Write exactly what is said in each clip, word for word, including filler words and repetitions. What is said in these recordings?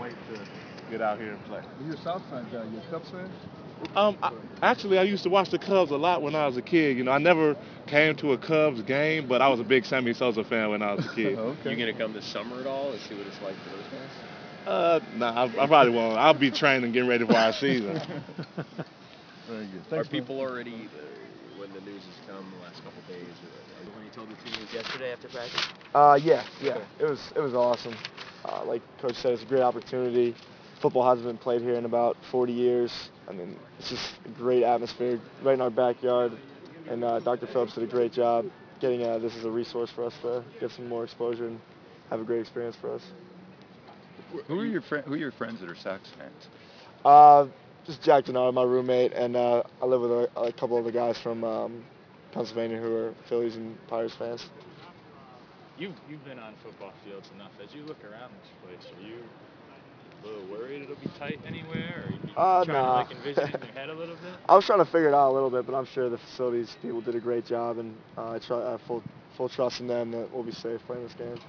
wait to get out here and play. You're a Sox fan, guy. You a Cubs fan? Um, I, actually, I used to watch the Cubs a lot when I was a kid. You know, I never came to a Cubs game, but I was a big Sammy Sosa fan when I was a kid. Okay. You gonna come this summer at all and see what it's like for those guys? Uh, nah, I, I probably won't. I'll be training, getting ready for our season. Very good. Are Thanks, man. people already, uh, when the news has come the last couple of days, or, When you told the team it was yesterday after practice? Uh, yeah, yeah. It was it was awesome. Uh, like Coach said, it's a great opportunity. Football hasn't been played here in about forty years. I mean, it's just a great atmosphere right in our backyard. And uh, Doctor Phillips did a great job getting uh, this as a resource for us to get some more exposure and have a great experience for us. Who are your friend? Who are your friends that are Sox fans? Uh, just Jack Denard, my roommate, and uh, I live with a, a couple other guys from um, Pennsylvania who are Phillies and Pirates fans. You've, you've been on football fields enough. As you look around this place, are you a little worried it'll be tight anywhere? Or are you Uh, trying nah. to like envision it in your head a little bit? I was trying to figure it out a little bit, but I'm sure the facilities people did a great job, and uh, I, try, I have full, full trust in them that we'll be safe playing this game.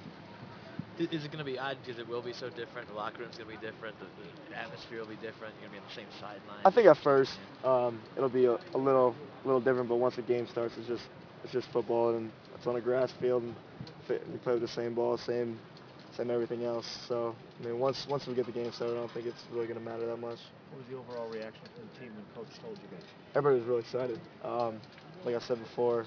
Is it going to be odd because it will be so different? The locker room's going to be different. The, the atmosphere will be different. You're going to be on the same sideline. I think at first um, it'll be a, a little, little different, but once the game starts, it's just, it's just football, and it's on a grass field, and we play with the same ball, same, same everything else. So I mean, once, once we get the game started, I don't think it's really going to matter that much. What was the overall reaction from the team when Coach told you guys? Everybody was really excited. Um, like I said before,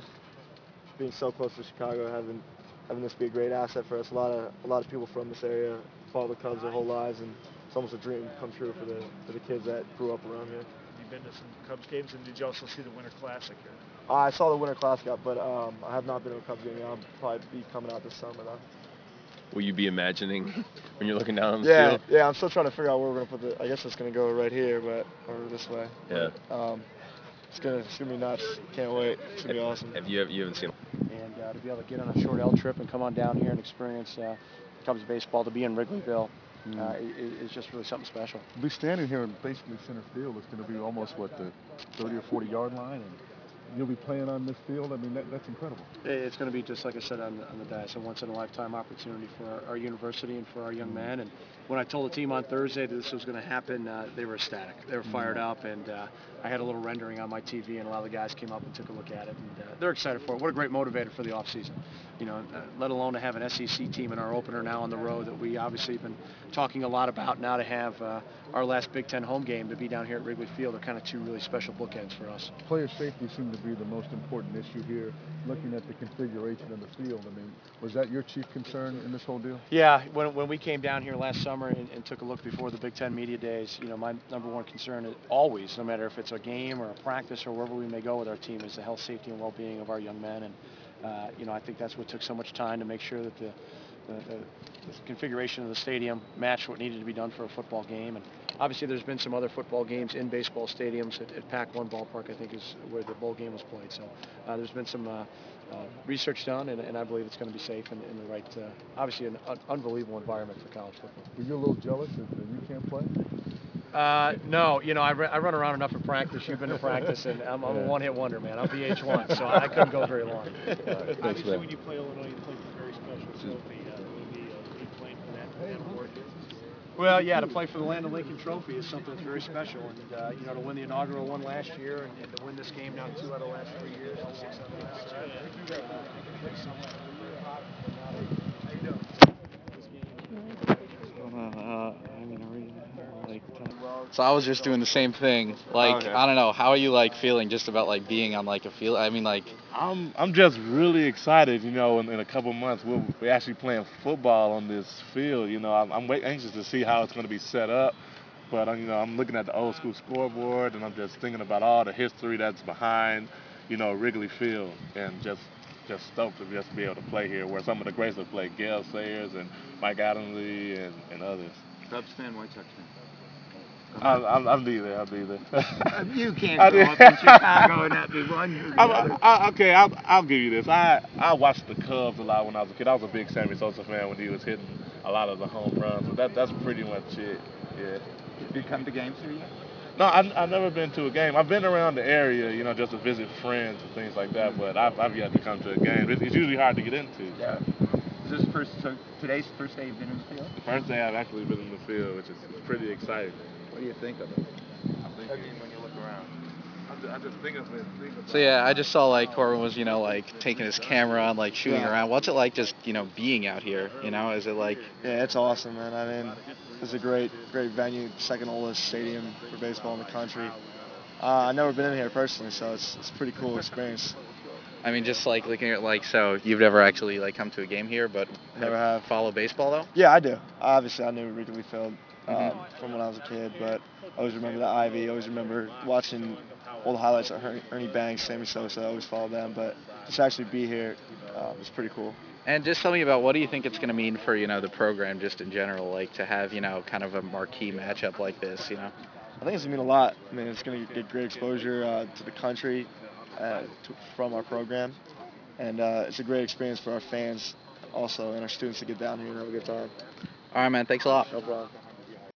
being so close to Chicago, having having this be a great asset for us. A lot of a lot of people from this area follow the Cubs their whole lives, and it's almost a dream come true for the for the kids that grew up around here. You've been to some Cubs games, and did you also see the Winter Classic here? Uh, I saw the Winter Classic up, but um, I have not been to a Cubs game yet. I'll probably be coming out this summer though. will you be imagining when you're looking down on the Yeah, field? yeah. I'm still trying to figure out where we're gonna put the. I guess it's gonna go right here, but or this way. Yeah. Um, it's gonna it's gonna be nuts. Can't wait. It's gonna be awesome. Have you, you haven't seen And uh, to be able to get on a short L trip and come on down here and experience uh, Cubs baseball, to be in Wrigleyville, uh, is, is just really something special. Be standing here in basically center field. It's going to be almost what the thirty or forty yard line, and you'll be playing on this field. I mean, that, that's incredible. It's going to be, just like I said on the, on the dice, a once-in-a-lifetime opportunity for our, our university and for our young men. And when I told the team on Thursday that this was going to happen, uh, they were ecstatic. They were fired up, and uh, I had a little rendering on my T V, and a lot of the guys came up and took a look at it, and uh, they're excited for it. What a great motivator for the offseason. You know, uh, let alone to have an S E C team in our opener now on the road that we obviously have been talking a lot about. Now to have uh, our last Big Ten home game to be down here at Wrigley Field are kind of two really special bookends for us. Player safety seemed to be the most important issue here. Looking at the configuration of the field, I mean, was that your chief concern in this whole deal? Yeah, when, when we came down here last summer and, and took a look before the Big Ten Media Days, you know, my number one concern is always, no matter if it's a game or a practice or wherever we may go with our team, is the health, safety, and well-being of our young men. And, uh, you know, I think that's what took so much time to make sure that the, the, the, the configuration of the stadium matched what needed to be done for a football game. And obviously there's been some other football games in baseball stadiums. At, at Pac one Ballpark, I think, is where the bowl game was played. So uh, there's been some uh, uh, research done, and, and I believe it's going to be safe and in the right, uh, obviously an un unbelievable environment for college football. Were you a little jealous that, that you can't play? Uh, no, you know, I, I run around enough in practice. You've been to practice, and I'm, I'm a one-hit wonder, man. I'm V H one, so I couldn't go very long. Obviously, when you play Illinois, you play for a very special trophy. Uh, will you be, uh, be playing for that, that award here? Well, yeah, to play for the Land of Lincoln Trophy is something that's very special, and uh, you know, to win the inaugural one last year, and, and to win this game now two out of the last three years, and six out of the last two. So I was just doing the same thing. Like, Okay. I don't know, how are you like feeling just about like being on like a field? I mean, like, I'm I'm just really excited. You know, in, in a couple months we'll be actually playing football on this field. You know, I'm, I'm wait, anxious to see how it's going to be set up. But uh, you know, I'm looking at the old school scoreboard, and I'm just thinking about all the history that's behind, you know, Wrigley Field, and just just stoked to just be able to play here, where some of the greats have played, Gale Sayers and Mike Adamle and, and others. Cubs fan, White Sox fan. I'm, I'm, I'm neither. I'm neither. You can't I go did- up in Chicago and not be one. or the I'm, other. I, okay, I'll, I'll give you this. I, I watched the Cubs a lot when I was a kid. I was a big Sammy Sosa fan when he was hitting a lot of the home runs. But that, that's pretty much it. Yeah. Did you come to games here yet? No, I, I've never been to a game. I've been around the area, you know, just to visit friends and things like that. But I've, I've yet to come to a game. It's, it's usually hard to get into. Yeah. this first so today's the first day you've been in the field? The first day I've actually been in the field, which is pretty exciting. What do you think of it? I think I mean, when you look around. I just, I just think of it. Think about So yeah, I just saw like Corbin was, you know, like taking his camera and like shooting Yeah. around. What's it like just, you know, being out here? You know, is it like Yeah, it's awesome, man. I mean, it's a great, great venue, second oldest stadium for baseball in the country. Uh, I've never been in here personally, so it's it's a pretty cool experience. I mean, just like looking at like, so you've never actually like come to a game here, but Never have. follow baseball though? Yeah, I do. Obviously, I knew Wrigley Field um, Mhm. from when I was a kid, but I always remember the Ivy. I always remember watching all the highlights of Ernie, Ernie Banks, Sammy Sosa. I always followed them, but just to actually be here uh, was pretty cool. And just tell me about what do you think it's going to mean for, you know, the program just in general, like to have, you know, kind of a marquee matchup like this, you know? I think it's going to mean a lot. I mean, it's going to get great exposure uh, to the country uh, to, from our program, and uh, it's a great experience for our fans also and our students to get down here and have a good time. All right, man. Thanks a lot. No problem.